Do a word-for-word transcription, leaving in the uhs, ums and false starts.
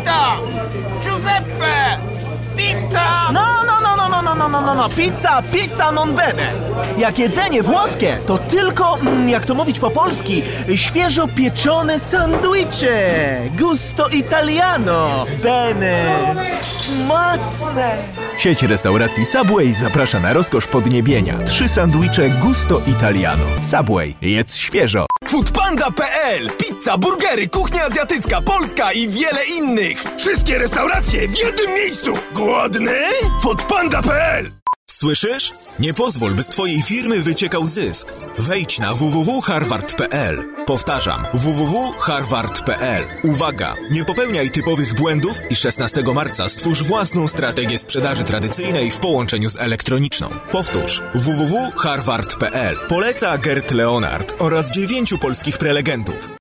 Pizza! Giuseppe! Pizza! No, no, no, no, no, no, no, no, no, no, pizza, pizza non bene. Jak jedzenie włoskie, to tylko, mm, jak to mówić po polski, świeżo pieczone sandwicze. Gusto italiano. Bene. Smaczne. Sieć restauracji Subway zaprasza na rozkosz podniebienia. Trzy sandwicze Gusto Italiano. Subway. Jedz świeżo. foodpanda kropka pe el. Pizza, burgery, kuchnia azjatycka, polska i wiele innych. Wszystkie restauracje w jednym miejscu. Głodny? foodpanda kropka pe el. Słyszysz? Nie pozwól, by z twojej firmy wyciekał zysk. Wejdź na w w w kropka harvard kropka pe el. Powtarzam, w w w kropka harvard kropka pe el. Uwaga! Nie popełniaj typowych błędów i szesnastego marca stwórz własną strategię sprzedaży tradycyjnej w połączeniu z elektroniczną. Powtórz, w w w kropka harvard kropka pe el. Poleca Gert Leonard oraz dziewięciu polskich prelegentów.